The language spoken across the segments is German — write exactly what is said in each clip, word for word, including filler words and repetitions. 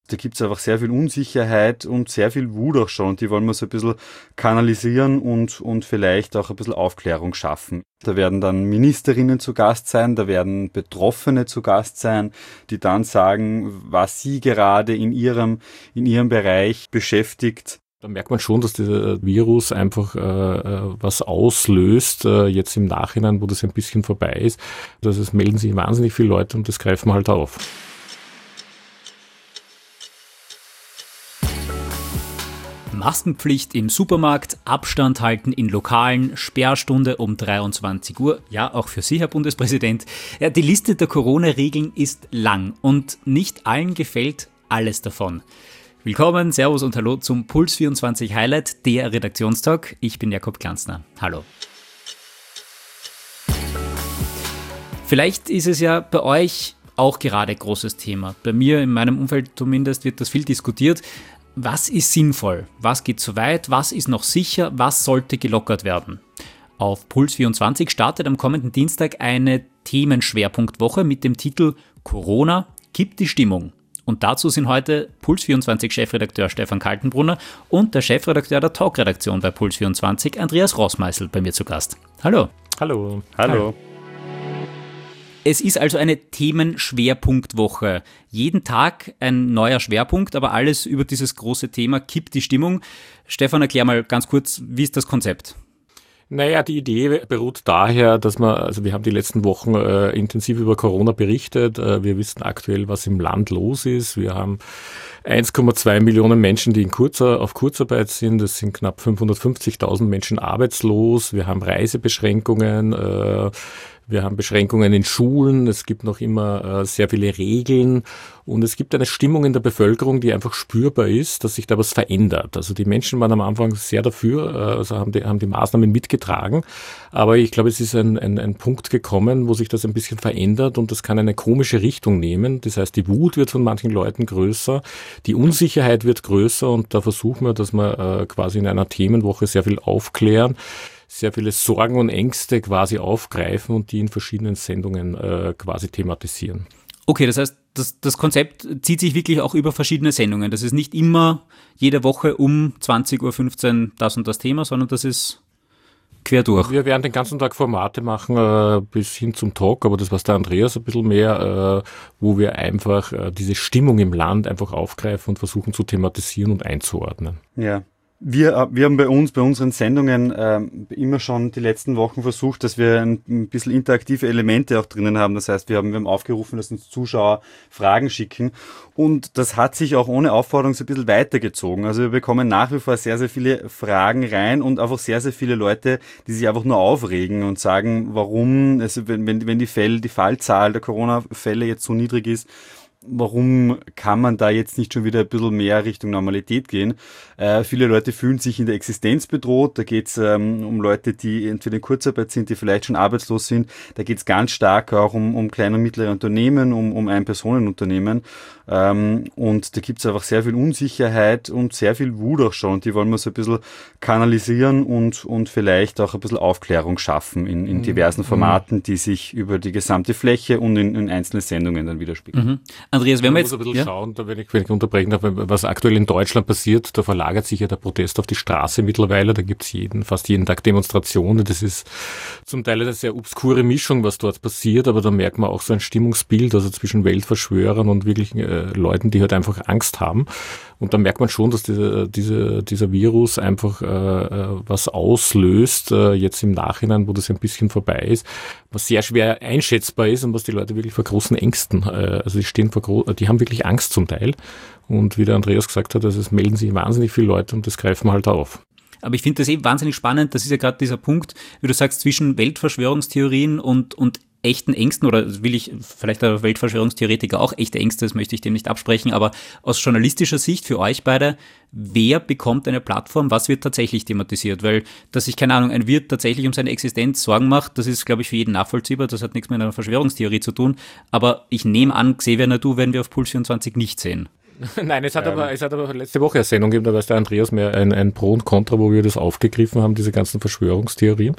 Da gibt es einfach sehr viel Unsicherheit und sehr viel Wut auch schon. Und die wollen wir so ein bisschen kanalisieren und, und vielleicht auch ein bisschen Aufklärung schaffen. Da werden dann Ministerinnen zu Gast sein, da werden Betroffene zu Gast sein, die dann sagen, was sie gerade in ihrem, in ihrem Bereich beschäftigt. Da merkt man schon, dass dieser Virus einfach äh, was auslöst, äh, jetzt im Nachhinein, wo das ein bisschen vorbei ist. Also es melden sich wahnsinnig viele Leute und das greifen wir halt auf. Maskenpflicht im Supermarkt, Abstand halten in Lokalen, Sperrstunde um dreiundzwanzig Uhr. Ja, auch für Sie, Herr Bundespräsident. Ja, die Liste der Corona-Regeln ist lang und nicht allen gefällt alles davon. Willkommen, Servus und Hallo zum Puls vierundzwanzig Highlight, der Redaktionstalk. Ich bin Jakob Glanzner. Hallo. Vielleicht ist es ja bei euch auch gerade ein großes Thema. Bei mir, in meinem Umfeld zumindest, wird das viel diskutiert. Was ist sinnvoll? Was geht zu weit? Was ist noch sicher? Was sollte gelockert werden? Auf Puls vierundzwanzig startet am kommenden Dienstag eine Themenschwerpunktwoche mit dem Titel Corona kippt die Stimmung. Und dazu sind heute Puls vierundzwanzig Chefredakteur Stefan Kaltenbrunner und der Chefredakteur der Talkredaktion bei Puls vierundzwanzig, Andreas Roßmeißl, bei mir zu Gast. Hallo. Hallo. Hallo. Es ist also eine Themenschwerpunktwoche. Jeden Tag ein neuer Schwerpunkt, aber alles über dieses große Thema kippt die Stimmung. Stefan, erklär mal ganz kurz, wie ist das Konzept? Naja, die Idee beruht daher, dass wir, also wir haben die letzten Wochen äh, intensiv über Corona berichtet. Äh, wir wissen aktuell, was im Land los ist. Wir haben eins Komma zwei Millionen Menschen, die in Kurzer, auf Kurzarbeit sind. Es sind knapp fünfhundertfünfzigtausend Menschen arbeitslos. Wir haben Reisebeschränkungen. Äh, Wir haben Beschränkungen in Schulen, es gibt noch immer äh, sehr viele Regeln und es gibt eine Stimmung in der Bevölkerung, die einfach spürbar ist, dass sich da was verändert. Also die Menschen waren am Anfang sehr dafür, äh, also haben die, haben die Maßnahmen mitgetragen, aber ich glaube, es ist ein, ein, ein Punkt gekommen, wo sich das ein bisschen verändert und das kann eine komische Richtung nehmen. Das heißt, die Wut wird von manchen Leuten größer, die Unsicherheit wird größer und da versuchen wir, dass wir äh, quasi in einer Themenwoche sehr viel aufklären, sehr viele Sorgen und Ängste quasi aufgreifen und die in verschiedenen Sendungen äh, quasi thematisieren. Okay, das heißt, das, das Konzept zieht sich wirklich auch über verschiedene Sendungen. Das ist nicht immer jede Woche um zwanzig Uhr fünfzehn das und das Thema, sondern das ist quer durch. Wir werden den ganzen Tag Formate machen, äh, bis hin zum Talk, aber das weiß der Andreas ein bisschen mehr, äh, wo wir einfach äh, diese Stimmung im Land einfach aufgreifen und versuchen zu thematisieren und einzuordnen. Ja. Wir, wir haben bei uns, bei unseren Sendungen ähm, immer schon die letzten Wochen versucht, dass wir ein, ein bisschen interaktive Elemente auch drinnen haben. Das heißt, wir haben, wir haben aufgerufen, dass uns Zuschauer Fragen schicken. Und das hat sich auch ohne Aufforderung so ein bisschen weitergezogen. Also wir bekommen nach wie vor sehr, sehr viele Fragen rein und einfach sehr, sehr viele Leute, die sich einfach nur aufregen und sagen, warum, also wenn, wenn, wenn die Fälle, die Fallzahl der Corona-Fälle jetzt so niedrig ist, warum kann man da jetzt nicht schon wieder ein bisschen mehr Richtung Normalität gehen? Äh, viele Leute fühlen sich in der Existenz bedroht. Da geht es ähm, um Leute, die entweder in Kurzarbeit sind, die vielleicht schon arbeitslos sind. Da geht es ganz stark auch um, um kleine und mittlere Unternehmen, um, um Ein-Personen-Unternehmen. Ähm, und da gibt es einfach sehr viel Unsicherheit und sehr viel Wut auch schon. Und die wollen wir so ein bisschen kanalisieren und, und vielleicht auch ein bisschen Aufklärung schaffen in, in diversen Formaten, die sich über die gesamte Fläche und in, in einzelne Sendungen dann widerspiegeln. Mhm. Andreas, wenn wir jetzt... Ich muss ein bisschen ja? schauen, da wenn ich, wenn ich unterbrechen darf, was aktuell in Deutschland passiert, da verlagert sich ja der Protest auf die Straße mittlerweile, da gibt's jeden, fast jeden Tag Demonstrationen, das ist zum Teil eine sehr obskure Mischung, was dort passiert, aber da merkt man auch so ein Stimmungsbild, also zwischen Weltverschwörern und wirklich äh, Leuten, die halt einfach Angst haben. Und da merkt man schon, dass diese, diese, dieser Virus einfach äh, was auslöst, äh, jetzt im Nachhinein, wo das ein bisschen vorbei ist, was sehr schwer einschätzbar ist und was die Leute wirklich vor großen Ängsten, äh, also die stehen vor gro- die haben wirklich Angst zum Teil. Und wie der Andreas gesagt hat, also es melden sich wahnsinnig viele Leute und das greifen wir halt auf. Aber ich finde das eben wahnsinnig spannend, das ist ja gerade dieser Punkt, wie du sagst, zwischen Weltverschwörungstheorien und, und echten Ängsten, oder will ich vielleicht der Weltverschwörungstheoretiker auch echte Ängste, das möchte ich dem nicht absprechen, aber aus journalistischer Sicht für euch beide, wer bekommt eine Plattform, was wird tatsächlich thematisiert? Weil, dass sich, keine Ahnung, ein Wirt tatsächlich um seine Existenz Sorgen macht, das ist, glaube ich, für jeden nachvollziehbar, das hat nichts mit einer Verschwörungstheorie zu tun, aber ich nehme an, Xavier Naidu werden wir auf Puls vierundzwanzig nicht sehen. Nein, es hat, ähm, aber, es hat aber letzte Woche eine Sendung gegeben, da war es der Andreas mehr ein, ein Pro und Contra, wo wir das aufgegriffen haben, diese ganzen Verschwörungstheorien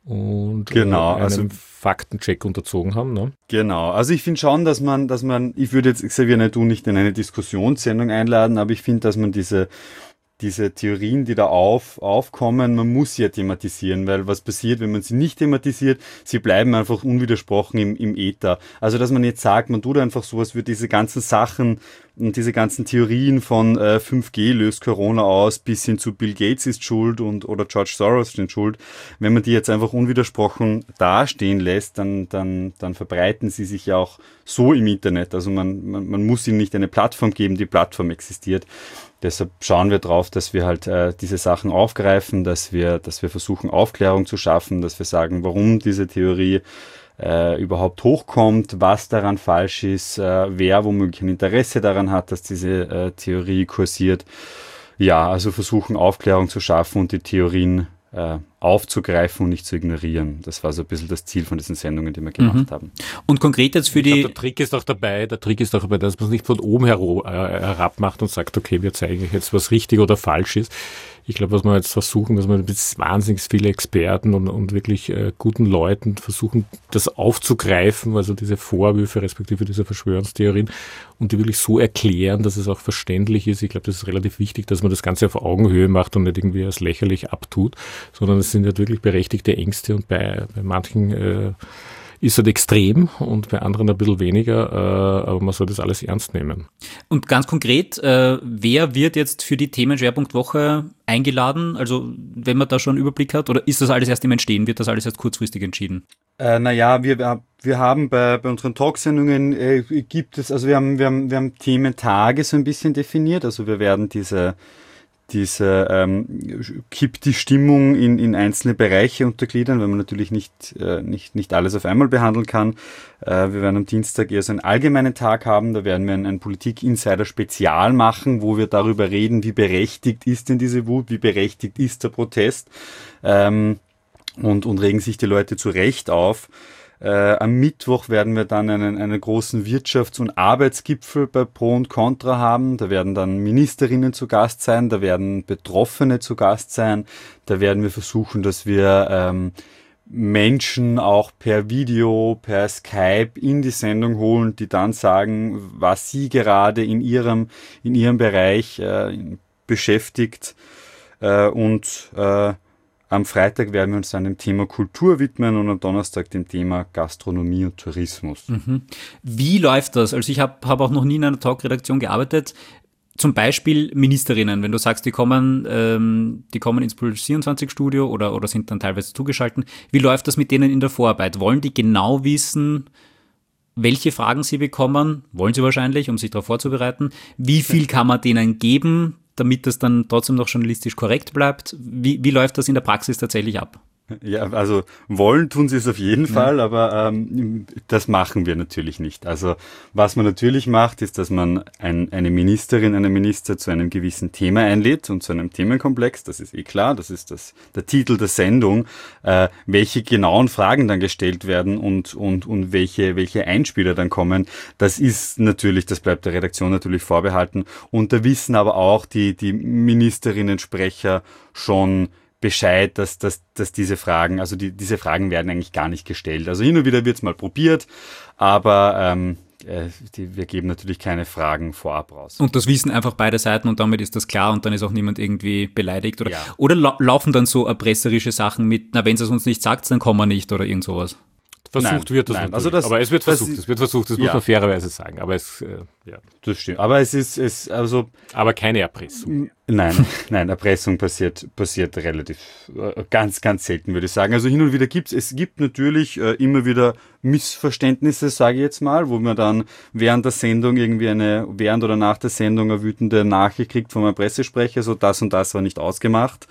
und genau, äh, einen also Faktencheck unterzogen haben. Ne? Genau, also ich finde schon, dass man, dass man, ich würde jetzt Xavier Naidu nicht in eine Diskussionssendung einladen, aber ich finde, dass man diese diese Theorien, die da auf, aufkommen, man muss sie ja thematisieren, weil was passiert, wenn man sie nicht thematisiert, sie bleiben einfach unwidersprochen im, im Äther. Also, dass man jetzt sagt, man tut einfach sowas für diese ganzen Sachen und diese ganzen Theorien von äh, fünf G löst Corona aus, bis hin zu Bill Gates ist schuld und oder George Soros ist schuld. Wenn man die jetzt einfach unwidersprochen dastehen lässt, dann, dann, dann verbreiten sie sich ja auch so im Internet. Also man, man, man muss ihnen nicht eine Plattform geben, die Plattform existiert. Deshalb schauen wir drauf, dass wir halt äh, diese Sachen aufgreifen, dass wir, dass wir versuchen, Aufklärung zu schaffen, dass wir sagen, warum diese Theorie äh, überhaupt hochkommt, was daran falsch ist, äh, wer womöglich ein Interesse daran hat, dass diese äh, Theorie kursiert. Ja, also versuchen, Aufklärung zu schaffen und die Theorien äh, aufzugreifen und nicht zu ignorieren. Das war so ein bisschen das Ziel von diesen Sendungen, die wir gemacht mhm. haben. Und konkret jetzt für ich die... Glaub, der Trick ist auch dabei, der Trick ist auch dabei, dass man es nicht von oben hero- äh, herab macht und sagt, okay, wir zeigen jetzt, was richtig oder falsch ist. Ich glaube, was wir jetzt versuchen, dass wir mit wahnsinnig viele Experten und, und wirklich äh, guten Leuten versuchen, das aufzugreifen, also diese Vorwürfe respektive diese Verschwörungstheorien und die wirklich so erklären, dass es auch verständlich ist. Ich glaube, das ist relativ wichtig, dass man das Ganze auf Augenhöhe macht und nicht irgendwie als lächerlich abtut, sondern es sind halt wirklich berechtigte Ängste und bei, bei manchen äh, ist halt extrem und bei anderen ein bisschen weniger, äh, aber man soll das alles ernst nehmen. Und ganz konkret, äh, wer wird jetzt für die Themenschwerpunktwoche eingeladen? Also wenn man da schon einen Überblick hat, oder ist das alles erst im Entstehen? Wird das alles erst kurzfristig entschieden? Äh, naja, wir, wir haben bei, bei unseren Talksendungen äh, gibt es, also wir haben, wir haben, wir haben Thementage so ein bisschen definiert, also wir werden diese diese ähm, kippt die Stimmung in, in einzelne Bereiche untergliedern, weil man natürlich nicht, äh, nicht, nicht alles auf einmal behandeln kann. Äh, wir werden am Dienstag eher so einen allgemeinen Tag haben, da werden wir ein, ein Politik-Insider-Spezial machen, wo wir darüber reden, wie berechtigt ist denn diese Wut, wie berechtigt ist der Protest ähm, und, und regen sich die Leute zu Recht auf. Äh, am Mittwoch werden wir dann einen, einen großen Wirtschafts- und Arbeitsgipfel bei Pro und Contra haben. Da werden dann Ministerinnen zu Gast sein, da werden Betroffene zu Gast sein. Da werden wir versuchen, dass wir ähm, Menschen auch per Video, per Skype in die Sendung holen, die dann sagen, was sie gerade in ihrem, in ihrem Bereich äh, beschäftigt. Äh, und äh, Am Freitag werden wir uns dann dem Thema Kultur widmen und am Donnerstag dem Thema Gastronomie und Tourismus. Mhm. Wie läuft das? Also ich habe hab auch noch nie in einer Talkredaktion gearbeitet. Zum Beispiel Ministerinnen, wenn du sagst, die kommen, ähm, die kommen ins Puls vierundzwanzig Studio oder, oder sind dann teilweise zugeschaltet. Wie läuft das mit denen in der Vorarbeit? Wollen die genau wissen, welche Fragen sie bekommen? Wollen sie wahrscheinlich, um sich darauf vorzubereiten. Wie viel kann man denen geben, damit das dann trotzdem noch journalistisch korrekt bleibt? Wie, wie läuft das in der Praxis tatsächlich ab? Ja, also wollen tun sie es auf jeden Fall, ja. aber ähm, das machen wir natürlich nicht. Also was man natürlich macht, ist, dass man ein, eine Ministerin, einen Minister zu einem gewissen Thema einlädt und zu einem Themenkomplex, das ist eh klar, das ist das, der Titel der Sendung, äh, welche genauen Fragen dann gestellt werden und, und, und welche, welche Einspieler dann kommen, das ist natürlich, das bleibt der Redaktion natürlich vorbehalten und da wissen aber auch die, die Ministerinnen-Sprecher schon Bescheid, dass, dass, dass diese Fragen, also die, diese Fragen werden eigentlich gar nicht gestellt. Also hin und wieder wird es mal probiert, aber ähm, äh, die, wir geben natürlich keine Fragen vorab raus. Und das wissen einfach beide Seiten und damit ist das klar und dann ist auch niemand irgendwie beleidigt oder, ja. oder la- laufen dann so erpresserische Sachen mit, na wenn es uns nicht sagt, dann kommen wir nicht oder irgend sowas. Versucht nein, wird das nein. natürlich. Also das, aber es wird versucht, das, es wird versucht, das ja. muss man fairerweise sagen. Aber es, äh, ja. Das stimmt. Aber es ist, es, also. Aber keine Erpressung. Nein, nein, Erpressung passiert, passiert relativ, äh, ganz, ganz selten, würde ich sagen. Also hin und wieder gibt's, es gibt natürlich äh, immer wieder Missverständnisse, sage ich jetzt mal, wo man dann während der Sendung irgendwie eine, während oder nach der Sendung eine wütende Nachricht kriegt von einem Pressesprecher, so das und das war nicht ausgemacht.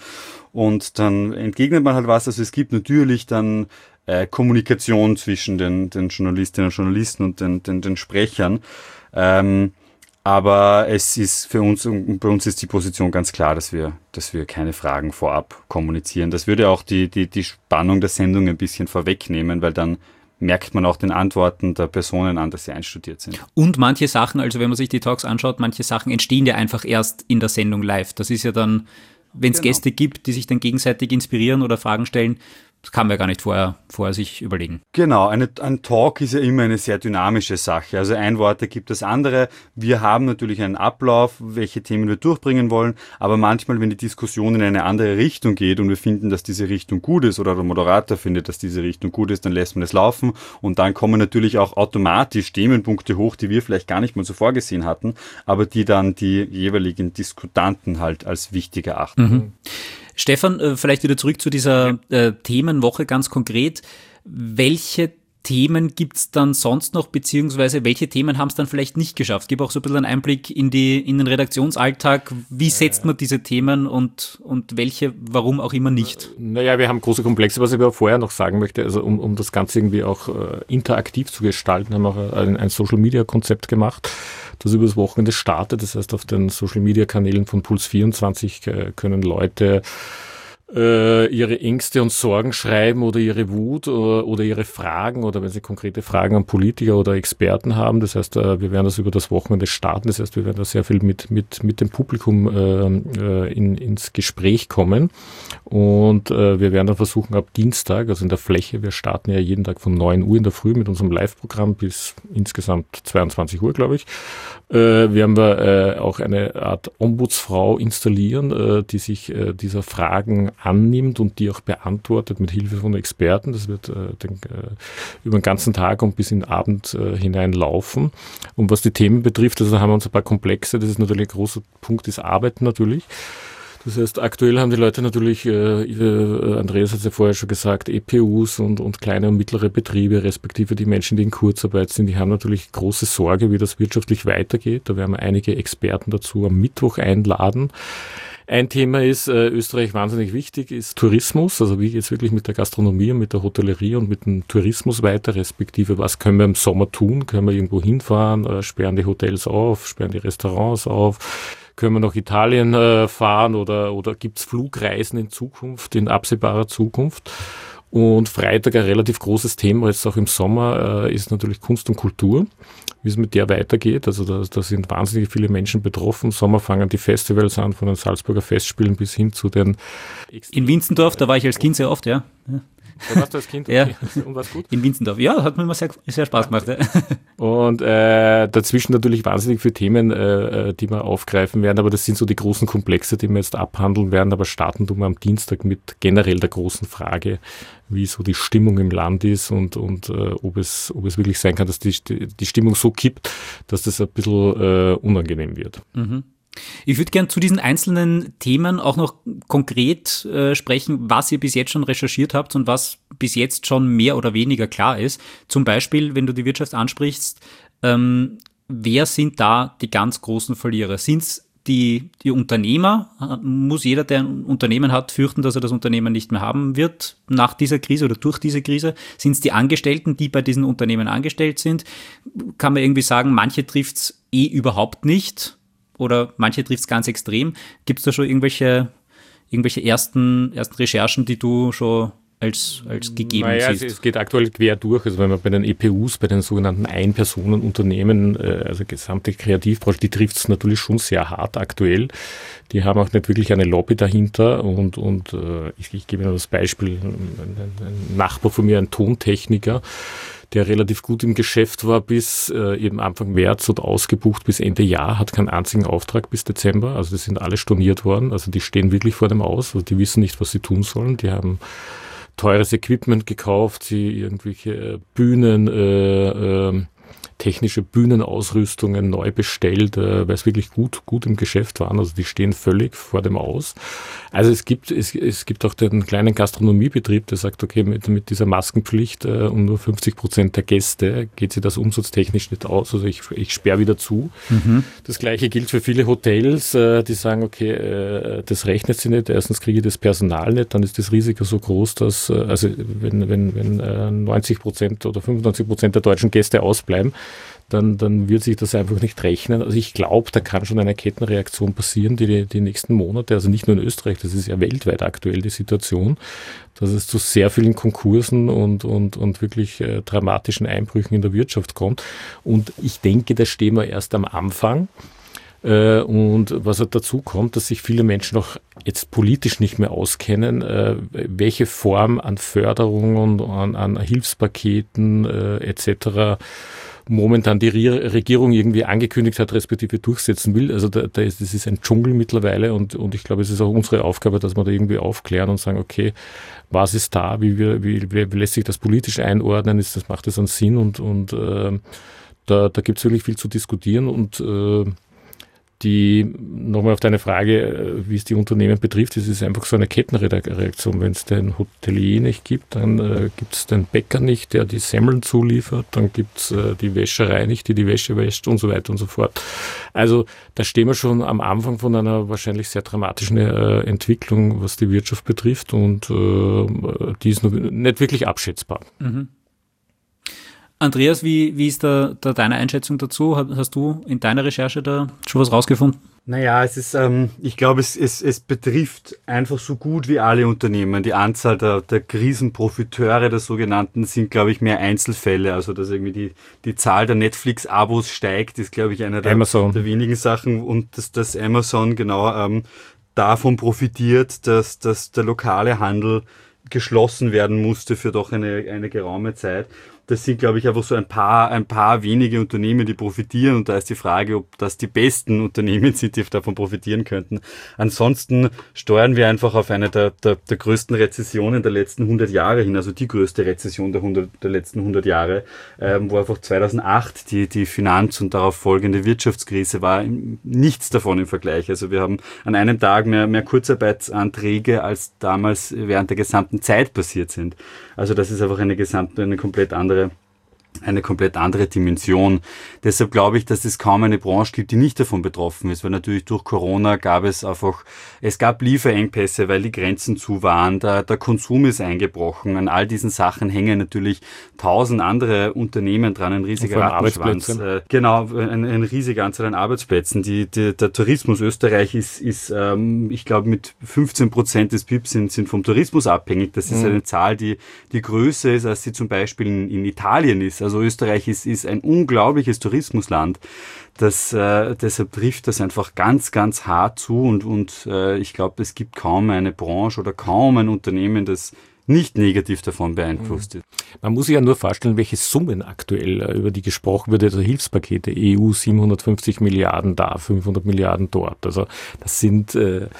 Und dann entgegnet man halt was. Also es gibt natürlich dann äh, Kommunikation zwischen den, den Journalistinnen und Journalisten und den, den, den Sprechern. Ähm, aber es ist für uns, und bei uns ist die Position ganz klar, dass wir, dass wir keine Fragen vorab kommunizieren. Das würde auch die, die, die Spannung der Sendung ein bisschen vorwegnehmen, weil dann merkt man auch den Antworten der Personen an, dass sie einstudiert sind. Und manche Sachen, also wenn man sich die Talks anschaut, manche Sachen entstehen ja einfach erst in der Sendung live. Das ist ja dann, wenn es genau. Gäste gibt, die sich dann gegenseitig inspirieren oder Fragen stellen, das kann man ja gar nicht vorher, vorher sich überlegen. Genau, eine, ein Talk ist ja immer eine sehr dynamische Sache. Also ein Wort ergibt das andere. Wir haben natürlich einen Ablauf, welche Themen wir durchbringen wollen, aber manchmal, wenn die Diskussion in eine andere Richtung geht und wir finden, dass diese Richtung gut ist oder der Moderator findet, dass diese Richtung gut ist, dann lässt man es laufen und dann kommen natürlich auch automatisch Themenpunkte hoch, die wir vielleicht gar nicht mal so vorgesehen hatten, aber die dann die jeweiligen Diskutanten halt als wichtig erachten. Mhm. Stefan, vielleicht wieder zurück zu dieser äh, Themenwoche ganz konkret. Welche Themen gibt es dann sonst noch, beziehungsweise welche Themen haben es dann vielleicht nicht geschafft? Gib auch so ein bisschen einen Einblick in, die, in den Redaktionsalltag. Wie setzt man diese Themen und, und welche, warum auch immer nicht? Naja, wir haben große Komplexe, was ich aber vorher noch sagen möchte, also um, um das Ganze irgendwie auch äh, interaktiv zu gestalten, haben wir auch ein, ein Social-Media-Konzept gemacht, das über das Wochenende startet. Das heißt, auf den Social-Media-Kanälen von Puls vierundzwanzig äh, können Leute äh, ihre Ängste und Sorgen schreiben oder ihre Wut oder, oder ihre Fragen oder wenn sie konkrete Fragen an Politiker oder Experten haben. Das heißt, äh, wir werden das über das Wochenende starten. Das heißt, wir werden da sehr viel mit, mit, mit dem Publikum äh, in, ins Gespräch kommen. Und äh, wir werden dann versuchen, ab Dienstag, also in der Fläche, wir starten ja jeden Tag von neun Uhr in der Früh mit unserem Live-Programm bis insgesamt zweiundzwanzig Uhr, glaube ich. Äh, werden wir äh, auch eine Art Ombudsfrau installieren, äh, die sich äh, dieser Fragen annimmt und die auch beantwortet mit Hilfe von Experten. Das wird äh, den, äh, über den ganzen Tag und bis in den Abend äh, hinein laufen. Und was die Themen betrifft, also haben wir uns ein paar Komplexe. Das ist natürlich ein großer Punkt, ist Arbeit natürlich. Das heißt, aktuell haben die Leute natürlich, äh, Andreas hat es ja vorher schon gesagt, E P Us und, und kleine und mittlere Betriebe, respektive die Menschen, die in Kurzarbeit sind, die haben natürlich große Sorge, wie das wirtschaftlich weitergeht. Da werden wir einige Experten dazu am Mittwoch einladen. Ein Thema ist, äh, Österreich wahnsinnig wichtig, ist Tourismus. Also wie geht es wirklich mit der Gastronomie und mit der Hotellerie und mit dem Tourismus weiter, respektive was können wir im Sommer tun? Können wir irgendwo hinfahren? Äh, sperren die Hotels auf? Sperren die Restaurants auf? Können wir nach Italien äh, fahren oder, oder gibt es Flugreisen in Zukunft, in absehbarer Zukunft? Und Freitag ein relativ großes Thema, jetzt auch im Sommer, äh, ist natürlich Kunst und Kultur, wie es mit der weitergeht. Also da, da sind wahnsinnig viele Menschen betroffen. Im Sommer fangen die Festivals an, von den Salzburger Festspielen bis hin zu den... In Winzendorf, da war ich als Kind sehr oft, ja. ja. Da warst du als Kind? Ja. Und war's gut? In Winzendorf, ja, hat mir immer sehr, sehr Spaß gemacht. Ja. Und äh, dazwischen natürlich wahnsinnig viele Themen, äh, die wir aufgreifen werden, aber das sind so die großen Komplexe, die wir jetzt abhandeln werden, aber starten tun wir am Dienstag mit generell der großen Frage, wie so die Stimmung im Land ist und, und äh, ob, es, ob es wirklich sein kann, dass die, die Stimmung so kippt, dass das ein bisschen äh, unangenehm wird. Mhm. Ich würde gern zu diesen einzelnen Themen auch noch konkret äh, sprechen, was ihr bis jetzt schon recherchiert habt und was bis jetzt schon mehr oder weniger klar ist. Zum Beispiel, wenn du die Wirtschaft ansprichst, ähm, wer sind da die ganz großen Verlierer? Sind es die, die Unternehmer? Muss jeder, der ein Unternehmen hat, fürchten, dass er das Unternehmen nicht mehr haben wird nach dieser Krise oder durch diese Krise? Sind es die Angestellten, die bei diesen Unternehmen angestellt sind? Kann man irgendwie sagen, manche trifft es eh überhaupt nicht? Oder manche trifft es ganz extrem. Gibt es da schon irgendwelche, irgendwelche ersten, ersten Recherchen, die du schon als, als gegeben naja, siehst? Es, es geht aktuell quer durch. Also wenn man bei den E P Us, bei den sogenannten Ein-Personen-Unternehmen, also gesamte Kreativbranche, die trifft es natürlich schon sehr hart aktuell. Die haben auch nicht wirklich eine Lobby dahinter. Und, und ich, ich gebe Ihnen das Beispiel, ein, ein Nachbar von mir, ein Tontechniker, der relativ gut im Geschäft war bis äh, eben Anfang März und ausgebucht bis Ende Jahr, hat keinen einzigen Auftrag bis Dezember. Also die sind alle storniert worden. Also die stehen wirklich vor dem Aus. Also die wissen nicht, was sie tun sollen. Die haben teures Equipment gekauft, sie irgendwelche Bühnen, äh, äh, technische Bühnenausrüstungen neu bestellt, äh, weil es wirklich gut, gut im Geschäft waren. Also die stehen völlig vor dem Aus. Also es gibt, es, es gibt auch den kleinen Gastronomiebetrieb, der sagt, okay, mit, mit dieser Maskenpflicht äh, und nur fünfzig Prozent der Gäste geht sich das umsatztechnisch nicht aus. Also ich, ich sperre wieder zu. Mhm. Das Gleiche gilt für viele Hotels, äh, die sagen, okay, äh, das rechnet sich nicht. Erstens kriege ich das Personal nicht, dann ist das Risiko so groß, dass, äh, also wenn, wenn, wenn äh, neunzig Prozent oder fünfundneunzig Prozent der deutschen Gäste ausbleiben, dann, dann wird sich das einfach nicht rechnen. Also ich glaube, da kann schon eine Kettenreaktion passieren, die, die nächsten Monate, also nicht nur in Österreich, das ist ja weltweit aktuell die Situation, dass es zu sehr vielen Konkursen und, und, und wirklich äh, dramatischen Einbrüchen in der Wirtschaft kommt. Und ich denke, da stehen wir erst am Anfang. Äh, und was halt dazu kommt, dass sich viele Menschen auch jetzt politisch nicht mehr auskennen, äh, welche Form an Förderung und an, an Hilfspaketen äh, et cetera momentan die Regierung irgendwie angekündigt hat, respektive durchsetzen will. Also da, da ist, das ist ein Dschungel mittlerweile und, und ich glaube, es ist auch unsere Aufgabe, dass wir da irgendwie aufklären und sagen, okay, was ist da, wie, wir, wie, wie lässt sich das politisch einordnen, ist das, macht das einen Sinn und, und äh, da, da gibt es wirklich viel zu diskutieren und äh, die, nochmal auf deine Frage, wie es die Unternehmen betrifft, es ist einfach so eine Kettenreaktion. Wenn es den Hotelier nicht gibt, dann äh, gibt es den Bäcker nicht, der die Semmeln zuliefert, dann gibt es äh, die Wäscherei nicht, die die Wäsche wäscht und so weiter und so fort. Also da stehen wir schon am Anfang von einer wahrscheinlich sehr dramatischen äh, Entwicklung, was die Wirtschaft betrifft und äh, die ist noch nicht wirklich abschätzbar. Mhm. Andreas, wie, wie ist da, da deine Einschätzung dazu? Hast du in deiner Recherche da schon was rausgefunden? Naja, es ist, ähm, ich glaube, es, es, es betrifft einfach so gut wie alle Unternehmen. Die Anzahl der, der Krisenprofiteure, der sogenannten, sind, glaube ich, mehr Einzelfälle. Also, dass irgendwie die, die Zahl der Netflix-Abos steigt, ist, glaube ich, einer der, der wenigen Sachen. Und dass, dass Amazon genau ähm, davon profitiert, dass, dass der lokale Handel geschlossen werden musste für doch eine, eine geraume Zeit. Das sind, glaube ich, einfach so ein paar, ein paar wenige Unternehmen, die profitieren. Und da ist die Frage, ob das die besten Unternehmen sind, die davon profitieren könnten. Ansonsten steuern wir einfach auf eine der, der, der größten Rezessionen der letzten hundert Jahre hin, also die größte Rezession der, hundert, der letzten hundert Jahre, ähm, wo einfach zweitausendacht die, die Finanz- und darauf folgende Wirtschaftskrise war. Nichts davon im Vergleich. Also wir haben an einem Tag mehr, mehr Kurzarbeitsanträge, als damals während der gesamten Zeit passiert sind. Also das ist einfach eine gesamte, eine komplett andere eine komplett andere Dimension. Deshalb glaube ich, dass es kaum eine Branche gibt, die nicht davon betroffen ist, weil natürlich durch Corona gab es einfach, es gab Lieferengpässe, weil die Grenzen zu waren, der, der Konsum ist eingebrochen, an all diesen Sachen hängen natürlich tausend andere Unternehmen dran, ein riesiger Rattenschwanz. Äh, genau, ein, ein riesiger Anzahl an Arbeitsplätzen. Die, die, der Tourismus Österreich ist, ist ähm, ich glaube, mit fünfzehn Prozent des P I B sind, sind vom Tourismus abhängig. Das ist mhm. eine Zahl, die, die größer ist, als sie zum Beispiel in, in Italien ist. Also Österreich ist, ist ein unglaubliches Tourismusland. Das, äh, deshalb trifft das einfach ganz, ganz hart zu und, und äh, ich glaube, es gibt kaum eine Branche oder kaum ein Unternehmen, das nicht negativ davon beeinflusst ist. Man muss sich ja nur vorstellen, welche Summen aktuell, über die gesprochen wird, also Hilfspakete, E U siebenhundertfünfzig Milliarden da, fünfhundert Milliarden dort. Also das sind äh,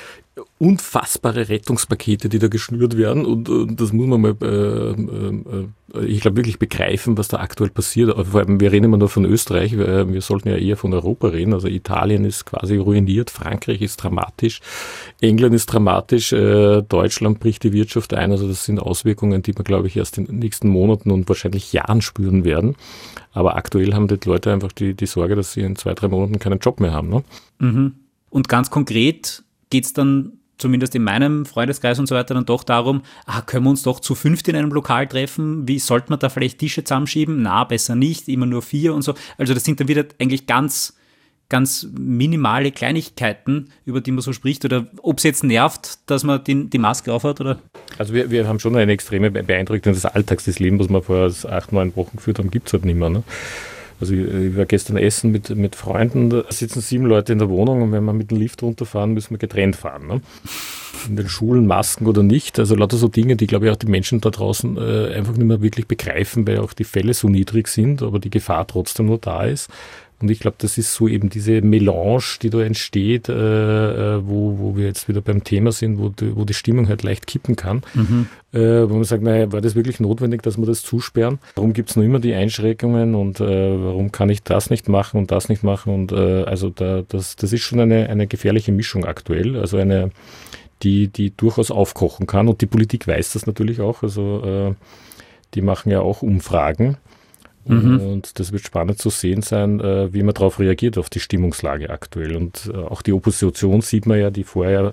unfassbare Rettungspakete, die da geschnürt werden und, und das muss man mal, äh, äh, ich glaube, wirklich begreifen, was da aktuell passiert. Vor allem, wir reden immer nur von Österreich, wir, wir sollten ja eher von Europa reden. Also Italien ist quasi ruiniert, Frankreich ist dramatisch, England ist dramatisch, äh, Deutschland bricht die Wirtschaft ein. Also das sind Auswirkungen, die wir, glaube ich, erst in den nächsten Monaten und wahrscheinlich Jahren spüren werden. Aber aktuell haben die Leute einfach die, die Sorge, dass sie in zwei, drei Monaten keinen Job mehr haben. Ne? Mhm. Und ganz konkret geht es dann zumindest in meinem Freundeskreis und so weiter dann doch darum, ah, können wir uns doch zu fünft in einem Lokal treffen? Wie sollte man da vielleicht Tische zusammenschieben? Na, besser nicht, immer nur vier und so. Also das sind dann wieder eigentlich ganz, ganz minimale Kleinigkeiten, über die man so spricht. Oder ob es jetzt nervt, dass man die, die Maske aufhat, oder? Also wir, wir haben schon eine extreme Beeindruckung des Alltags, des Lebens, was wir vor acht, neun Wochen geführt haben, gibt es halt nicht mehr. Ne? Also ich war gestern essen mit, mit Freunden, da sitzen sieben Leute in der Wohnung und wenn wir mit dem Lift runterfahren, müssen wir getrennt fahren. Ne? In den Schulen Masken oder nicht, also lauter so Dinge, die, glaube ich, auch die Menschen da draußen äh, einfach nicht mehr wirklich begreifen, weil auch die Fälle so niedrig sind, aber die Gefahr trotzdem nur da ist. Und ich glaube, das ist so eben diese Melange, die da entsteht, äh, wo, wo wir jetzt wieder beim Thema sind, wo die, wo die Stimmung halt leicht kippen kann. Mhm. Äh, wo man sagt, naja, war das wirklich notwendig, dass wir das zusperren? Warum gibt es noch immer die Einschränkungen und äh, warum kann ich das nicht machen und das nicht machen? Und äh, also da, das, das ist schon eine, eine gefährliche Mischung aktuell, also eine, die, die durchaus aufkochen kann. Und die Politik weiß das natürlich auch. Also äh, die machen ja auch Umfragen. Mhm. Und das wird spannend zu sehen sein, wie man darauf reagiert, auf die Stimmungslage aktuell. Und auch die Opposition sieht man ja, die vorher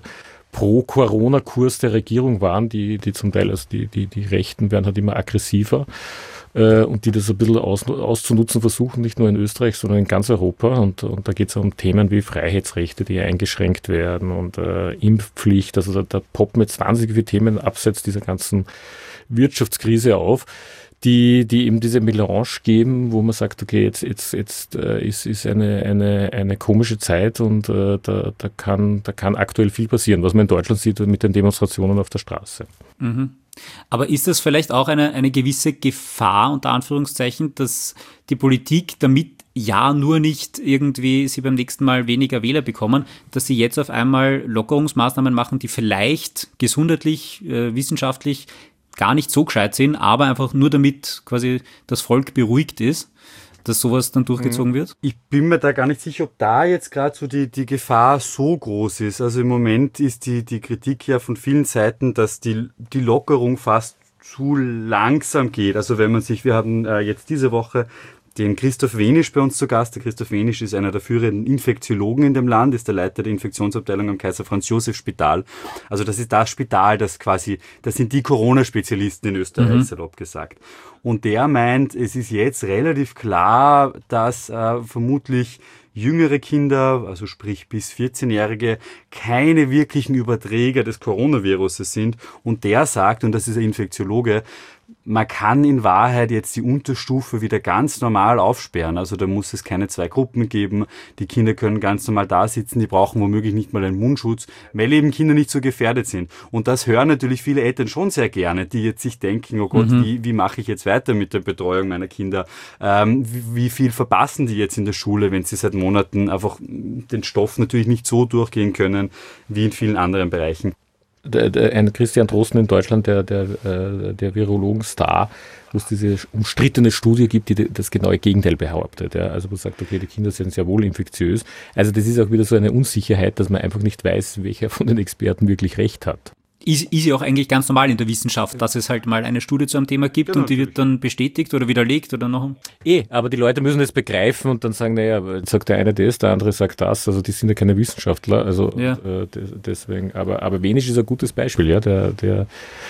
Pro-Corona-Kurs der Regierung waren, die, die zum Teil, also die, die, die Rechten werden halt immer aggressiver äh, und die das ein bisschen aus, auszunutzen versuchen, nicht nur in Österreich, sondern in ganz Europa. Und, und da geht es um Themen wie Freiheitsrechte, die eingeschränkt werden und äh, Impfpflicht. Also da, da poppen jetzt wahnsinnig viele Themen abseits dieser ganzen Wirtschaftskrise auf, die, die eben diese Melange geben, wo man sagt, okay, jetzt, jetzt, jetzt äh, ist, ist eine, eine, eine komische Zeit und äh, da, da, kann, da kann aktuell viel passieren, was man in Deutschland sieht mit den Demonstrationen auf der Straße. Mhm. Aber ist das vielleicht auch eine, eine gewisse Gefahr, unter Anführungszeichen, dass die Politik damit ja nur nicht irgendwie sie beim nächsten Mal weniger Wähler bekommen, dass sie jetzt auf einmal Lockerungsmaßnahmen machen, die vielleicht gesundheitlich, äh, wissenschaftlich gar nicht so gescheit sind, aber einfach nur damit quasi das Volk beruhigt ist, dass sowas dann durchgezogen wird? Ich bin mir da gar nicht sicher, ob da jetzt gerade so die, die Gefahr so groß ist. Also im Moment ist die, die Kritik ja von vielen Seiten, dass die, die Lockerung fast zu langsam geht. Also wenn man sich, wir haben äh, jetzt diese Woche den Christoph Wenisch bei uns zu Gast. Der Christoph Wenisch ist einer der führenden Infektiologen in dem Land, ist der Leiter der Infektionsabteilung am Kaiser Franz Joseph Spital. Also das ist das Spital, das quasi, das sind die Corona-Spezialisten in Österreich, mhm. salopp gesagt. Und der meint, es ist jetzt relativ klar, dass äh, vermutlich jüngere Kinder, also sprich bis vierzehnjährige, keine wirklichen Überträger des Coronaviruses sind. Und der sagt, und das ist ein Infektiologe, man kann in Wahrheit jetzt die Unterstufe wieder ganz normal aufsperren. Also da muss es keine zwei Gruppen geben. Die Kinder können ganz normal da sitzen. Die brauchen womöglich nicht mal einen Mundschutz, weil eben Kinder nicht so gefährdet sind. Und das hören natürlich viele Eltern schon sehr gerne, die jetzt sich denken, oh Gott, mhm. wie, wie mache ich jetzt weiter mit der Betreuung meiner Kinder? Ähm, wie, wie viel verpassen die jetzt in der Schule, wenn sie seit Monaten einfach den Stoff natürlich nicht so durchgehen können, wie in vielen anderen Bereichen? Der, der, ein Christian Drosten in Deutschland, der, der, der Virologen-Star, wo es diese umstrittene Studie gibt, die das genaue Gegenteil behauptet. Ja. Also wo sagt, okay, die Kinder sind sehr wohl infektiös. Also das ist auch wieder so eine Unsicherheit, dass man einfach nicht weiß, welcher von den Experten wirklich recht hat. Ist, ist ja auch eigentlich ganz normal in der Wissenschaft, dass es halt mal eine Studie zu einem Thema gibt, genau, und die wird dann bestätigt oder widerlegt oder noch. Eh, aber die Leute müssen es begreifen und dann sagen, naja, jetzt sagt der eine das, der andere sagt das, also die sind ja keine Wissenschaftler, also ja. äh, deswegen, aber, aber Wenisch ist ein gutes Beispiel, ja, der, der,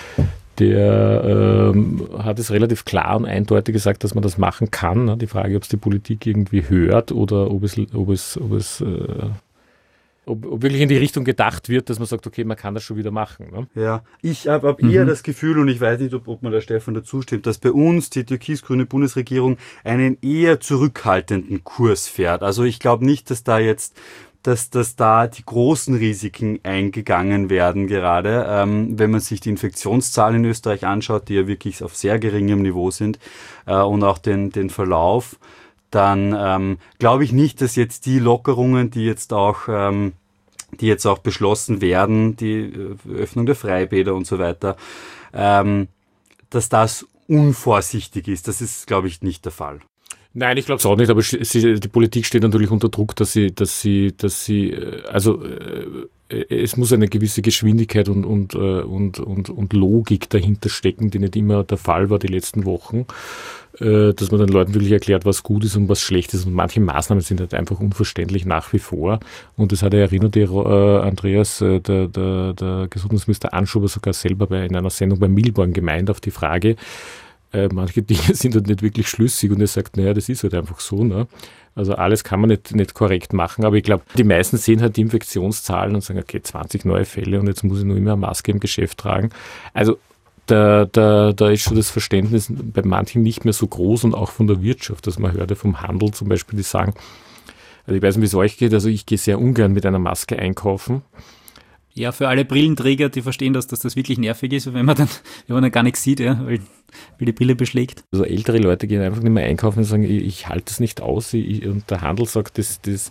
der ähm, hat es relativ klar und eindeutig gesagt, dass man das machen kann. Ne? Die Frage, ob es die Politik irgendwie hört oder ob es, ob es, ob es äh, Ob, ob wirklich in die Richtung gedacht wird, dass man sagt, okay, man kann das schon wieder machen. Ne? Ja, ich habe hab eher mhm. das Gefühl, und ich weiß nicht, ob, ob man da Stefan dazu stimmt, dass bei uns die türkis-grüne Bundesregierung einen eher zurückhaltenden Kurs fährt. Also ich glaube nicht, dass da jetzt, dass, dass da die großen Risiken eingegangen werden gerade. Ähm, wenn man sich die Infektionszahlen in Österreich anschaut, die ja wirklich auf sehr geringem Niveau sind, äh, und auch den, den Verlauf, dann ähm, glaube ich nicht, dass jetzt die Lockerungen, die jetzt auch, ähm, die jetzt auch beschlossen werden, die äh, Öffnung der Freibäder und so weiter, ähm, dass das unvorsichtig ist. Das ist, glaube ich, nicht der Fall. Nein, ich glaube es auch nicht, aber sie, die Politik steht natürlich unter Druck, dass sie, dass sie, dass sie, also äh, es muss eine gewisse Geschwindigkeit und, und, und, und, und Logik dahinter stecken, die nicht immer der Fall war die letzten Wochen, äh, dass man den Leuten wirklich erklärt, was gut ist und was schlecht ist. Und manche Maßnahmen sind halt einfach unverständlich nach wie vor. Und das hat er erinnert, äh, Andreas, äh, der, der, der Gesundheitsminister Anschober sogar selber bei, in einer Sendung bei Milborn gemeint auf die Frage, äh, manche Dinge sind halt nicht wirklich schlüssig und er sagt, naja, das ist halt einfach so, ne? Also alles kann man nicht, nicht korrekt machen, aber ich glaube, die meisten sehen halt die Infektionszahlen und sagen, okay, zwanzig neue Fälle und jetzt muss ich nur immer eine Maske im Geschäft tragen. Also da, da, da ist schon das Verständnis bei manchen nicht mehr so groß und auch von der Wirtschaft, dass man hört ja vom Handel zum Beispiel, die sagen, also ich weiß nicht, wie es euch geht, also ich gehe sehr ungern mit einer Maske einkaufen. Ja, für alle Brillenträger, die verstehen, dass das, das wirklich nervig ist, wenn man dann, wenn man dann gar nichts sieht, ja, weil, weil die Brille beschlägt. Also ältere Leute gehen einfach nicht mehr einkaufen und sagen, ich, ich halte es nicht aus. Ich, und der Handel sagt, das, das,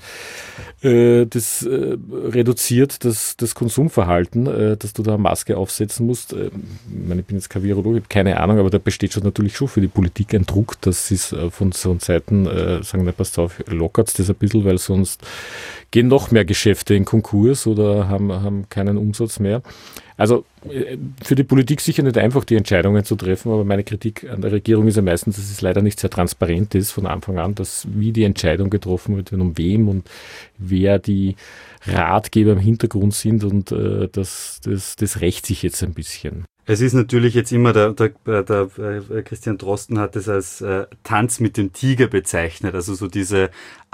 äh, das äh, reduziert das, das Konsumverhalten, äh, dass du da eine Maske aufsetzen musst. Äh, ich meine, ich bin jetzt kein Virologe, ich habe keine Ahnung, aber da besteht schon natürlich schon für die Politik ein Druck, dass sie es äh, von so Seiten äh, sagen, na, passt auf, lockert das ein bisschen, weil sonst gehen noch mehr Geschäfte in Konkurs oder haben, haben keinen Umsatz mehr. Also für die Politik sicher nicht einfach, die Entscheidungen zu treffen, aber meine Kritik an der Regierung ist ja meistens, dass es leider nicht sehr transparent ist von Anfang an, dass wie die Entscheidung getroffen wird und um wem und wer die Ratgeber im Hintergrund sind und äh, das, das, das rächt sich jetzt ein bisschen. Es ist natürlich jetzt immer, der, der, der, der Christian Drosten hat es als äh, Tanz mit dem Tiger bezeichnet, also so diese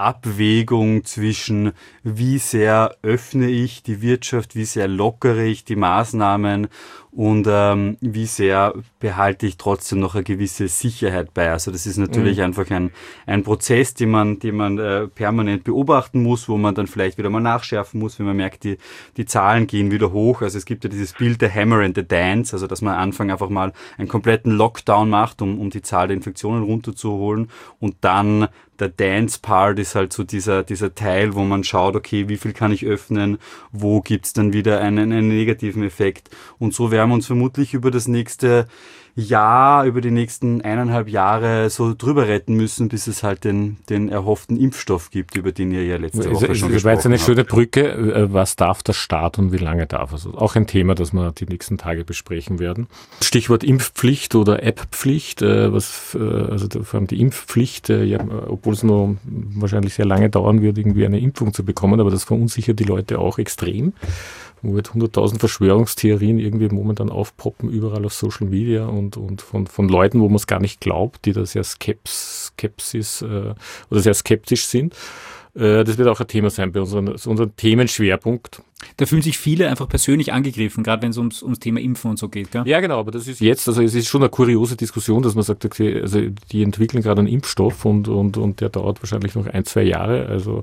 Abwägung zwischen wie sehr öffne ich die Wirtschaft, wie sehr lockere ich die Maßnahmen und ähm, wie sehr behalte ich trotzdem noch eine gewisse Sicherheit bei. Also das ist natürlich mhm. einfach ein, ein Prozess, den man, den man äh, permanent beobachten muss, wo man dann vielleicht wieder mal nachschärfen muss, wenn man merkt, die, die Zahlen gehen wieder hoch. Also es gibt ja dieses Bild der Hammer and the Dance, also dass man am Anfang einfach mal einen kompletten Lockdown macht, um, um die Zahl der Infektionen runterzuholen und dann der Dance-Part ist halt so dieser, dieser Teil, wo man schaut, okay, wie viel kann ich öffnen, wo gibt's dann wieder einen, einen negativen Effekt. Und so werden wir uns vermutlich über das nächste Jahr, über die nächsten eineinhalb Jahre so drüber retten müssen, bis es halt den, den erhofften Impfstoff gibt, über den ihr ja letzte Woche es, schon es gesprochen habt. Das war jetzt eine schöne Brücke. Was darf der Staat und wie lange darf er? Also auch ein Thema, das wir die nächsten Tage besprechen werden. Stichwort Impfpflicht oder App-Pflicht, was, also vor allem die Impfpflicht, ja, obwohl es noch wahrscheinlich sehr lange dauern wird, irgendwie eine Impfung zu bekommen, aber das verunsichert die Leute auch extrem. Wo jetzt hunderttausend Verschwörungstheorien irgendwie momentan aufpoppen, überall auf Social Media und, und von, von Leuten, wo man es gar nicht glaubt, die da sehr Skeps, Skepsis äh, oder sehr skeptisch sind. Äh, das wird auch ein Thema sein bei unseren, unserem Themenschwerpunkt. Da fühlen sich viele einfach persönlich angegriffen, gerade wenn es ums, ums Thema Impfen und so geht, gell? Ja, genau, aber das ist jetzt, also es ist schon eine kuriose Diskussion, dass man sagt, okay, also die entwickeln gerade einen Impfstoff und, und, und der dauert wahrscheinlich noch ein, zwei Jahre, also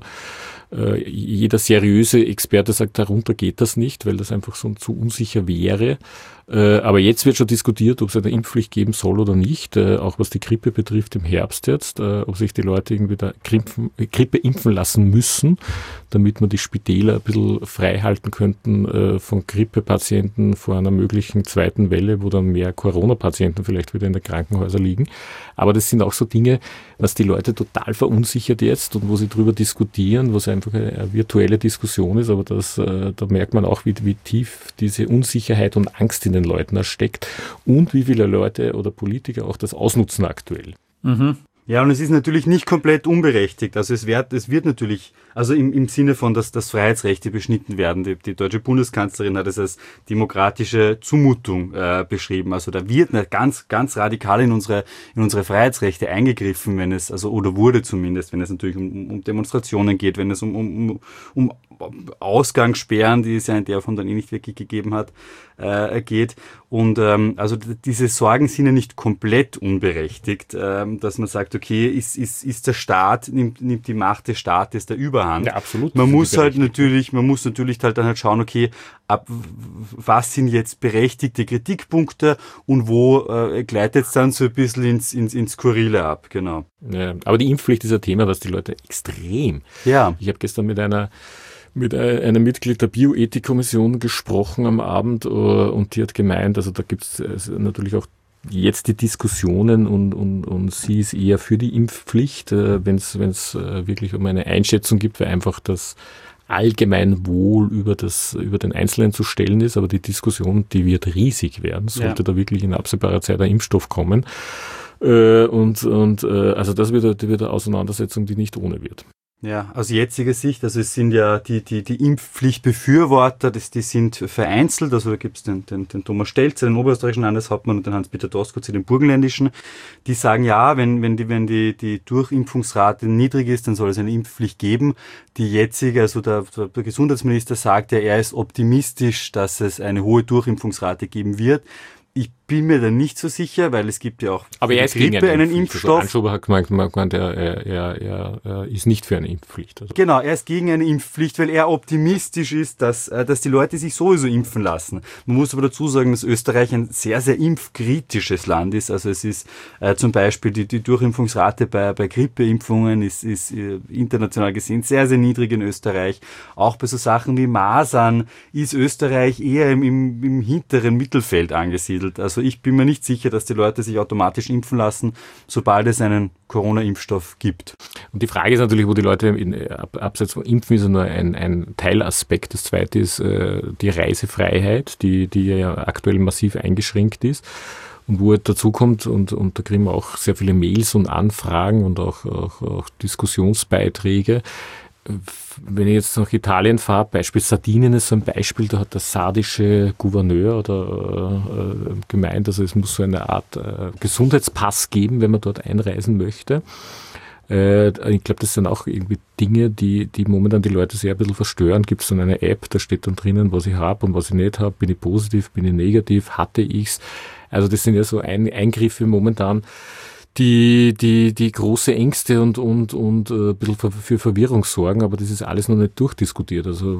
Äh, jeder seriöse Experte sagt, darunter geht das nicht, weil das einfach so zu unsicher wäre. Äh, aber jetzt wird schon diskutiert, ob es eine Impfpflicht geben soll oder nicht, äh, auch was die Grippe betrifft im Herbst jetzt, äh, ob sich die Leute irgendwie da Grippe, Grippe impfen lassen müssen, damit man die Spitäler ein bisschen frei halten könnten äh, von Grippepatienten vor einer möglichen zweiten Welle, wo dann mehr Corona-Patienten vielleicht wieder in den Krankenhäusern liegen. Aber das sind auch so Dinge, was die Leute total verunsichert jetzt und wo sie drüber diskutieren, was einfach eine, eine virtuelle Diskussion ist, aber das, äh, da merkt man auch, wie, wie tief diese Unsicherheit und Angst in den Leuten steckt und wie viele Leute oder Politiker auch das ausnutzen aktuell. Mhm. Ja, und es ist natürlich nicht komplett unberechtigt. Also es wird, es wird natürlich, also im, im Sinne von, dass, dass Freiheitsrechte beschnitten werden. Die, die deutsche Bundeskanzlerin hat es als demokratische Zumutung äh, beschrieben. Also da wird ganz, ganz radikal in unsere, in unsere Freiheitsrechte eingegriffen, wenn es, also oder wurde zumindest, wenn es natürlich um, um Demonstrationen geht, wenn es um, um, um Ausgangssperren, die es ja in der Form dann eh nicht wirklich gegeben hat, äh, geht. Und ähm, also diese Sorgen sind ja nicht komplett unberechtigt, ähm, dass man sagt, okay, ist, ist, ist der Staat, nimmt, nimmt die Macht des Staates der Überhand. Ja, absolut. Man muss halt natürlich, man muss natürlich halt dann halt schauen, okay, ab was sind jetzt berechtigte Kritikpunkte und wo äh, gleitet es dann so ein bisschen ins, ins, ins Skurrile ab, genau. Ja, aber die Impfpflicht ist ein Thema, was die Leute extrem. Ja. Ich habe gestern mit einer mit einem Mitglied der Bioethikkommission gesprochen am Abend und die hat gemeint, also da gibt es natürlich auch jetzt die Diskussionen und, und, und sie ist eher für die Impfpflicht, wenn es wenn es wirklich um eine Einschätzung gibt, weil einfach das Allgemeinwohl über das über den Einzelnen zu stellen ist, aber die Diskussion, die wird riesig werden, sollte ja. da wirklich in absehbarer Zeit ein Impfstoff kommen. Und, und also das wird, das wird eine Auseinandersetzung, die nicht ohne wird. Ja, aus jetziger Sicht, also es sind ja die, die, die Impfpflichtbefürworter, das, die sind vereinzelt, also da gibt es den, den, den Thomas Stelzer, den oberösterreichischen Landeshauptmann und den Hans-Peter Doskozil, den burgenländischen, die sagen, ja, wenn, wenn, die, wenn die, die Durchimpfungsrate niedrig ist, dann soll es eine Impfpflicht geben. Die jetzige, also der, der Gesundheitsminister sagt ja, er ist optimistisch, dass es eine hohe Durchimpfungsrate geben wird. Ich bin mir da nicht so sicher, weil es gibt ja auch aber er ist Grippe gegen eine einen Impfstoff. Also Anschober hat gemeint, gemeint er, er, er, er ist nicht für eine Impfpflicht. Also. Genau, er ist gegen eine Impfpflicht, weil er optimistisch ist, dass, dass die Leute sich sowieso impfen lassen. Man muss aber dazu sagen, dass Österreich ein sehr, sehr impfkritisches Land ist. Also es ist äh, zum Beispiel die, die Durchimpfungsrate bei, bei Grippeimpfungen ist, ist äh, international gesehen sehr, sehr niedrig in Österreich. Auch bei so Sachen wie Masern ist Österreich eher im, im, im hinteren Mittelfeld angesiedelt. Also Also ich bin mir nicht sicher, dass die Leute sich automatisch impfen lassen, sobald es einen Corona-Impfstoff gibt. Und die Frage ist natürlich, wo die Leute in, ab, abseits von Impfen ist ja nur ein, ein Teilaspekt. Das zweite ist äh, die Reisefreiheit, die, die ja aktuell massiv eingeschränkt ist. Und wo halt dazu kommt, und, und da kriegen wir auch sehr viele Mails und Anfragen und auch, auch, auch Diskussionsbeiträge. Wenn ich jetzt nach Italien fahre, Beispiel Sardinien ist so ein Beispiel, da hat der sardische Gouverneur oder äh, gemeint, also es muss so eine Art äh, Gesundheitspass geben, wenn man dort einreisen möchte. Äh, ich glaube, das sind auch irgendwie Dinge, die, die momentan die Leute sehr ein bisschen verstören. Gibt es dann eine App, da steht dann drinnen, was ich habe und was ich nicht habe. Bin ich positiv, bin ich negativ, hatte ich's? Also das sind ja so ein, Eingriffe momentan, die, die, die große Ängste und, und, und äh, ein bisschen für Verwirrung sorgen, aber das ist alles noch nicht durchdiskutiert. Also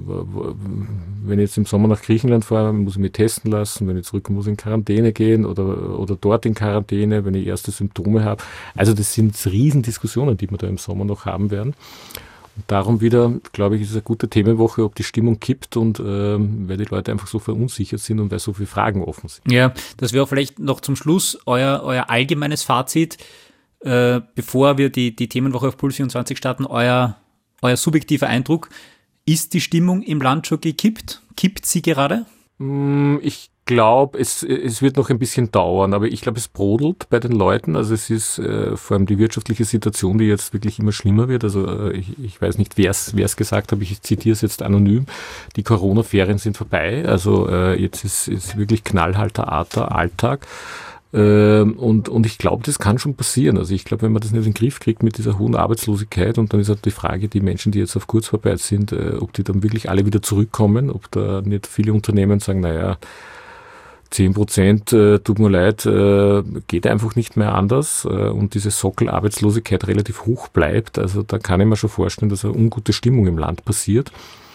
wenn ich jetzt im Sommer nach Griechenland fahre, muss ich mich testen lassen, wenn ich zurückkomme, muss ich in Quarantäne gehen oder, oder dort in Quarantäne, wenn ich erste Symptome habe. Also das sind Riesendiskussionen, die wir da im Sommer noch haben werden. Und darum wieder, glaube ich, ist es eine gute Themenwoche, ob die Stimmung kippt und ähm, weil die Leute einfach so verunsichert sind und weil so viele Fragen offen sind. Ja, das wäre vielleicht noch zum Schluss euer, euer allgemeines Fazit, äh, bevor wir die, die Themenwoche auf Puls vierundzwanzig starten, euer, euer subjektiver Eindruck. Ist die Stimmung im Land schon gekippt? Kippt sie gerade? Ich glaube, es, es wird noch ein bisschen dauern, aber ich glaube, es brodelt bei den Leuten. Also es ist äh, vor allem die wirtschaftliche Situation, die jetzt wirklich immer schlimmer wird. Also äh, ich, ich weiß nicht, wer es gesagt hat, ich zitiere es jetzt anonym. Die Corona-Ferien sind vorbei. Also äh, jetzt ist, ist wirklich knallharter Alltag. Äh, und, und ich glaube, das kann schon passieren. Also ich glaube, wenn man das nicht in den Griff kriegt mit dieser hohen Arbeitslosigkeit, und dann ist halt die Frage, die Menschen, die jetzt auf Kurzarbeit sind, äh, ob die dann wirklich alle wieder zurückkommen, ob da nicht viele Unternehmen sagen, naja, zehn Prozent, äh, tut mir leid, äh, geht einfach nicht mehr anders äh, und diese Sockelarbeitslosigkeit relativ hoch bleibt. Also da kann ich mir schon vorstellen, dass eine ungute Stimmung im Land passiert.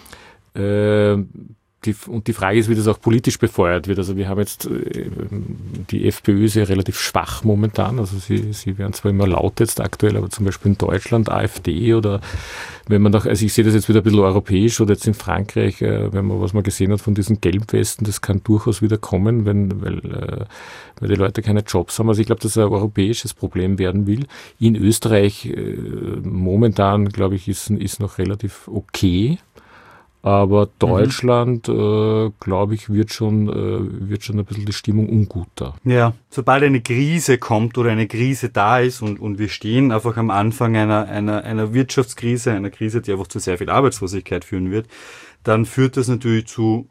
Äh, die, und die Frage ist, wie das auch politisch befeuert wird. Also wir haben jetzt, äh, die FPÖ ist ja relativ schwach momentan. Also sie, sie werden zwar immer laut jetzt aktuell, aber zum Beispiel in Deutschland AfD oder wenn man doch, also ich sehe das jetzt wieder ein bisschen europäisch oder jetzt in Frankreich, äh, wenn man, was man gesehen hat von diesen Gelbwesten, das kann durchaus wieder kommen, wenn, weil, äh, weil die Leute keine Jobs haben. Also ich glaube, dass es ein europäisches Problem werden will. In Österreich äh, momentan, glaube ich, ist, ist noch relativ okay. Aber Deutschland, mhm. äh, glaube ich, wird schon, äh, wird schon ein bisschen die Stimmung unguter. Ja, sobald eine Krise kommt oder eine Krise da ist und, und wir stehen einfach am Anfang einer, einer, einer Wirtschaftskrise, einer Krise, die einfach zu sehr viel Arbeitslosigkeit führen wird, dann führt das natürlich zu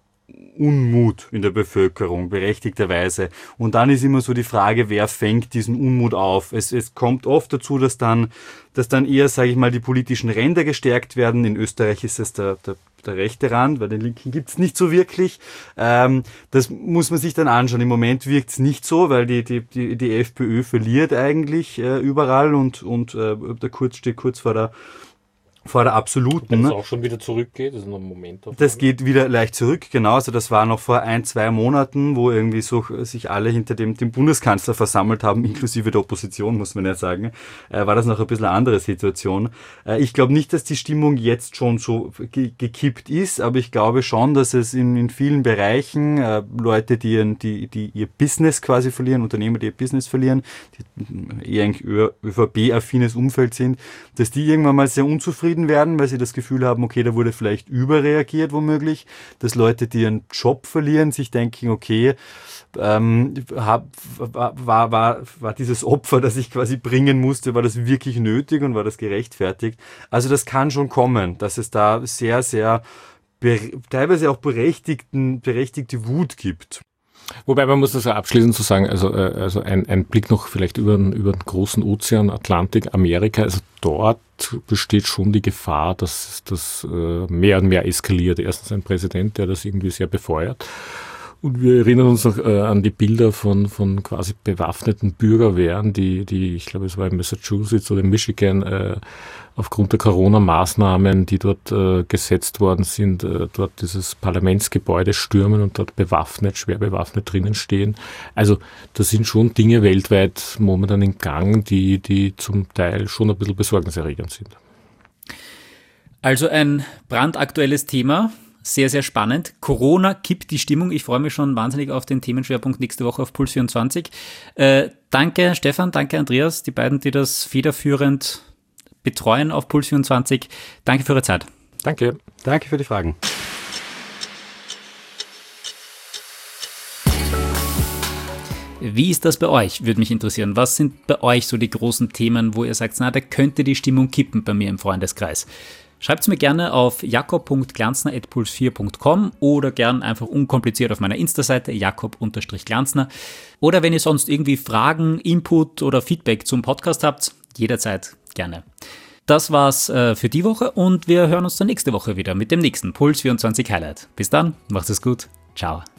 Unmut in der Bevölkerung, berechtigterweise. Und dann ist immer so die Frage, wer fängt diesen Unmut auf? Es, es kommt oft dazu, dass dann, dass dann eher, sage ich mal, die politischen Ränder gestärkt werden. In Österreich ist es der, der, der rechte Rand, weil den linken gibt's nicht so wirklich. Ähm, das muss man sich dann anschauen. Im Moment wirkt's nicht so, weil die, die, die, die FPÖ verliert eigentlich äh, überall und, und äh, der Kurz steht kurz vor der vor der absoluten. Wenn es auch schon wieder zurückgeht, das ist noch ein Moment. Das geht wieder leicht zurück, genau. Also das war noch vor ein, zwei Monaten, wo irgendwie so sich alle hinter dem, dem Bundeskanzler versammelt haben, inklusive der Opposition, muss man ja sagen, äh, war das noch ein bisschen eine andere Situation. Äh, ich glaube nicht, dass die Stimmung jetzt schon so ge- gekippt ist, aber ich glaube schon, dass es in, in vielen Bereichen äh, Leute, die, die, die ihr Business quasi verlieren, Unternehmer, die ihr Business verlieren, die eher ein ÖVP-affines Umfeld sind, dass die irgendwann mal sehr unzufrieden werden, weil sie das Gefühl haben, okay, da wurde vielleicht überreagiert womöglich, dass Leute, die ihren Job verlieren, sich denken, okay, ähm, hab, war, war, war, war dieses Opfer, das ich quasi bringen musste, war das wirklich nötig und war das gerechtfertigt? Also das kann schon kommen, dass es da sehr, sehr be- teilweise auch berechtigten, berechtigte Wut gibt. Wobei man muss das ja abschließend so sagen, also, also ein, ein Blick noch vielleicht über den, über den großen Ozean, Atlantik, Amerika, also dort besteht schon die Gefahr, dass das äh, mehr und mehr eskaliert. Erstens ein Präsident, der das irgendwie sehr befeuert. Und wir erinnern uns noch äh, an die Bilder von, von quasi bewaffneten Bürgerwehren, die, die, ich glaube, es war in Massachusetts oder in Michigan, äh, aufgrund der Corona-Maßnahmen, die dort äh, gesetzt worden sind, äh, dort dieses Parlamentsgebäude stürmen und dort bewaffnet, schwer bewaffnet drinnen stehen. Also da sind schon Dinge weltweit momentan in Gang, die, die zum Teil schon ein bisschen besorgniserregend sind. Also ein brandaktuelles Thema. Sehr, sehr spannend. Corona kippt die Stimmung. Ich freue mich schon wahnsinnig auf den Themenschwerpunkt nächste Woche auf Puls vierundzwanzig. Äh, danke Stefan, danke Andreas, die beiden, die das federführend betreuen auf Puls vierundzwanzig. Danke für eure Zeit. Danke. Danke für die Fragen. Wie ist das bei euch? Würde mich interessieren. Was sind bei euch so die großen Themen, wo ihr sagt, na, da könnte die Stimmung kippen bei mir im Freundeskreis? Schreibt es mir gerne auf jakob punkt glanzner at puls vier punkt com oder gern einfach unkompliziert auf meiner Insta-Seite jakob glanzner. Oder wenn ihr sonst irgendwie Fragen, Input oder Feedback zum Podcast habt, jederzeit gerne. Das war's äh, für die Woche und wir hören uns dann nächste Woche wieder mit dem nächsten Puls vierundzwanzig Highlight. Bis dann, macht es gut, ciao.